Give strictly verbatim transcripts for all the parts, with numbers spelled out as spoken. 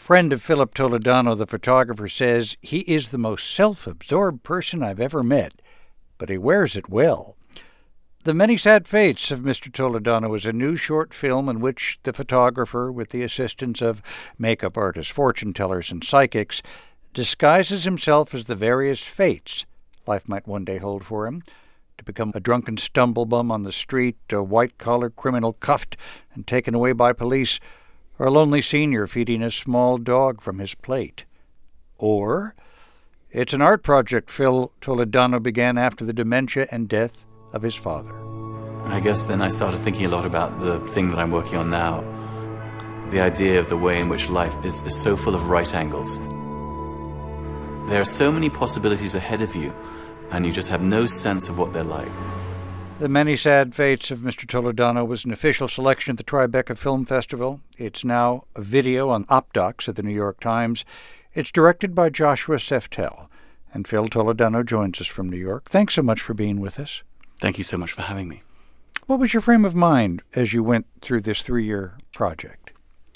friend of Philip Toledano, the photographer, says he is the most self-absorbed person I've ever met, but he wears it well. The Many Sad Fates of Mister Toledano is a new short film in which the photographer, with the assistance of makeup artists, fortune tellers, and psychics, disguises himself as the various fates life might one day hold for him, to become a drunken stumblebum on the street, a white-collar criminal cuffed and taken away by police, or a lonely senior feeding a small dog from his plate. Or it's an art project Phil Toledano began after the dementia and death of his father. I guess then I started thinking a lot about the thing that I'm working on now. The idea of the way in which life is, is so full of right angles. There are so many possibilities ahead of you, and you just have no sense of what they're like. The Many Sad Fates of Mister Toledano was an official selection at the Tribeca Film Festival. It's now a video on OpDocs at the New York Times. It's directed by Joshua Seftel, and Phil Toledano joins us from New York. Thanks so much for being with us. Thank you so much for having me. What was your frame of mind as you went through this three-year project?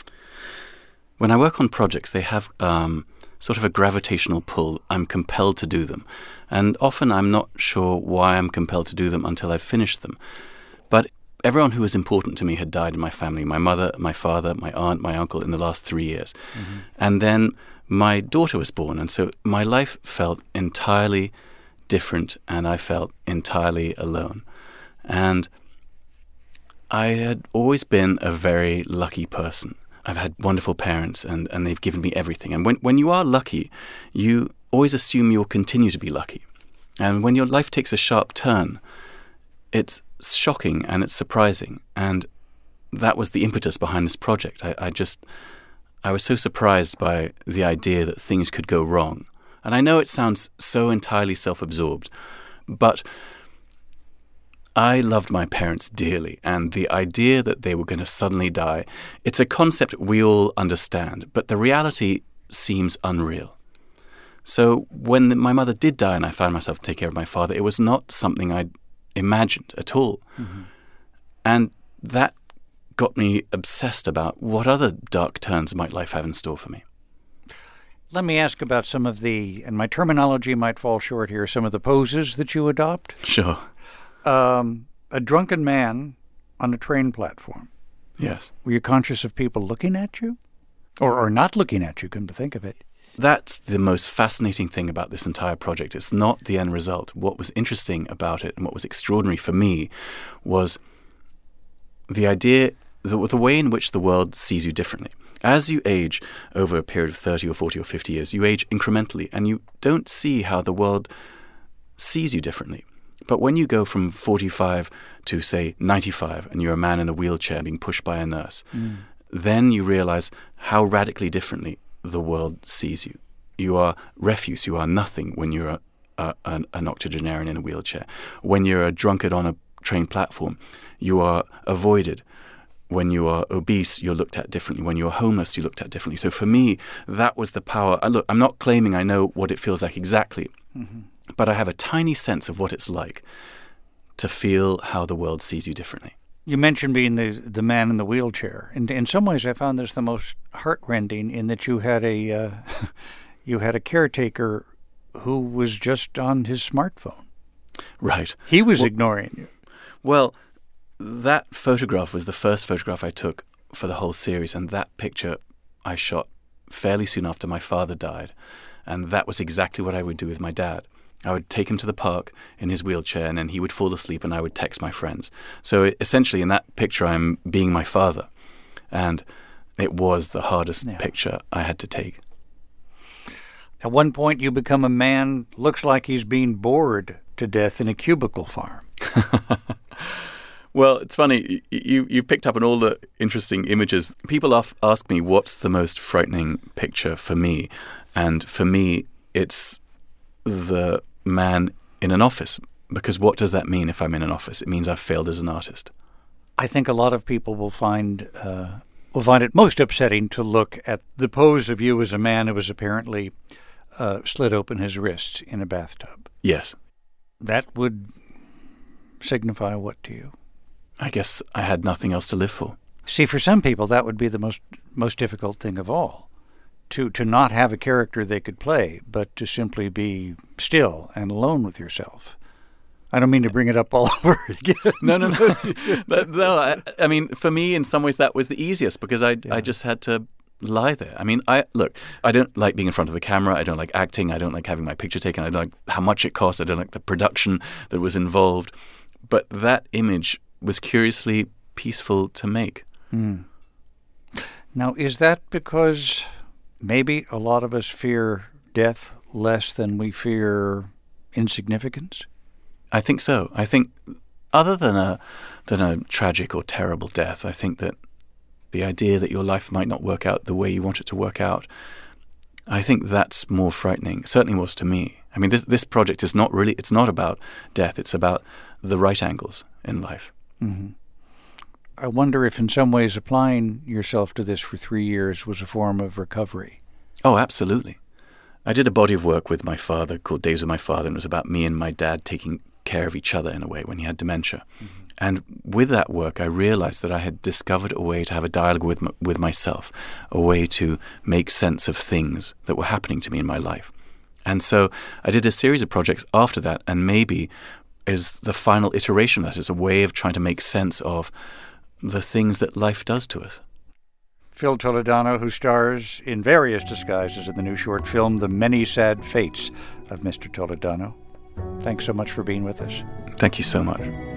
When I work on projects, they have um, sort of a gravitational pull. I'm compelled to do them. And often I'm not sure why I'm compelled to do them until I've finished them. But everyone who was important to me had died in my family. My mother, my father, my aunt, my uncle in the last three years. Mm-hmm. And then my daughter was born. And so my life felt entirely different, and I felt entirely alone. And I had always been a very lucky person. I've had wonderful parents, and, and they've given me everything. And when, when you are lucky, you always assume you'll continue to be lucky. And when your life takes a sharp turn, it's shocking and it's surprising. And that was the impetus behind this project. I, I just, I was so surprised by the idea that things could go wrong. And I know it sounds so entirely self-absorbed, but I loved my parents dearly, and the idea that they were going to suddenly die, it's a concept we all understand, but the reality seems unreal. So when the, my mother did die and I found myself to take care of my father, it was not something I'd imagined at all. Mm-hmm. And that got me obsessed about what other dark turns might life have in store for me. Let me ask about some of the, and my terminology might fall short here, some of the poses that you adopt. Sure. Um, a drunken man on a train platform. Yes. Were you conscious of people looking at you? Or, or not looking at you, come to think of it. That's the most fascinating thing about this entire project. It's not the end result. What was interesting about it and what was extraordinary for me was the idea, the, the way in which the world sees you differently. As you age over a period of thirty or forty or fifty years, you age incrementally, and you don't see how the world sees you differently. But when you go from forty-five to, say, ninety-five, and you're a man in a wheelchair being pushed by a nurse, mm. then you realize how radically differently the world sees you. You are refuse, you are nothing when you're a, a, an, an octogenarian in a wheelchair. When you're a drunkard on a train platform, you are avoided. When you are obese, you're looked at differently. When you're homeless, you're looked at differently. So for me, that was the power. I look, I'm not claiming I know what it feels like exactly, mm-hmm. but I have a tiny sense of what it's like to feel how the world sees you differently. You mentioned being the, the man in the wheelchair. And in some ways, I found this the most heartrending in that you had a uh, you had a caretaker who was just on his smartphone. Right. He was well, ignoring you. Well, that photograph was the first photograph I took for the whole series, and that picture I shot fairly soon after my father died. And that was exactly what I would do with my dad. I would take him to the park in his wheelchair, and then he would fall asleep, and I would text my friends. So essentially, in that picture, I'm being my father. And it was the hardest yeah. picture I had to take. At one point, you become a man, looks like he's being bored to death in a cubicle farm. Well, it's funny. You you picked up on all the interesting images. People ask me, what's the most frightening picture for me? And for me, it's the man in an office. Because what does that mean if I'm in an office? It means I've failed as an artist. I think a lot of people will find uh, will find it most upsetting to look at the pose of you as a man who was apparently uh, slit open his wrists in a bathtub. Yes. That would signify what to you? I guess I had nothing else to live for. See, for some people, that would be the most most difficult thing of all, to, to not have a character they could play, but to simply be still and alone with yourself. I don't mean to bring it up all over again. no, no, no. But, no, I, I mean, for me, in some ways, that was the easiest because I, yeah. I just had to lie there. I mean, I look, I don't like being in front of the camera. I don't like acting. I don't like having my picture taken. I don't like how much it cost. I don't like the production that was involved. But that image was curiously peaceful to make. Mm. Now, is that because maybe a lot of us fear death less than we fear insignificance? I think so. I think other than a than a tragic or terrible death, I think that the idea that your life might not work out the way you want it to work out, I think that's more frightening. It certainly was to me. I mean, this this project is not really, it's not about death. It's about the right angles in life. Mm-hmm. I wonder if in some ways applying yourself to this for three years was a form of recovery. Oh, absolutely. I did a body of work with my father called Days with My Father, and it was about me and my dad taking care of each other in a way when he had dementia. Mm-hmm. And with that work, I realized that I had discovered a way to have a dialogue with m- with myself, a way to make sense of things that were happening to me in my life. And so I did a series of projects after that, and maybe is the final iteration of that is a way of trying to make sense of the things that life does to us. Phil Toledano, who stars in various disguises in the new short film, The Many Sad Fates of Mister Toledano. Thanks so much for being with us. Thank you so much.